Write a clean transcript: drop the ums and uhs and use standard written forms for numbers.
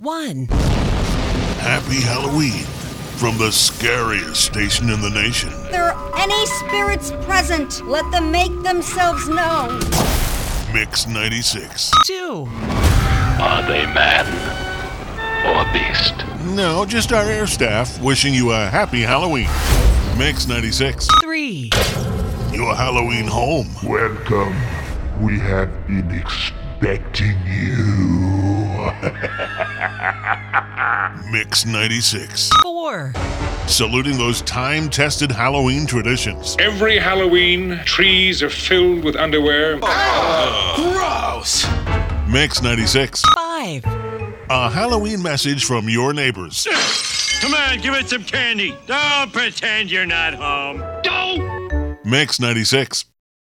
1. Happy Halloween from the scariest station in the nation. If there are any spirits present, let them make themselves known. Mix 96. 2. Are they man or beast? No, just our air staff wishing you a happy Halloween. Mix 96. 3. Your Halloween home. Welcome. We have been expecting you. Mix 96. 4. Saluting those time-tested Halloween traditions. Every Halloween, trees are filled with underwear. Gross! Mix 96. 5. A Halloween message from your neighbors. Come on, give it some candy. Don't pretend you're not home. Don't! Mix 96.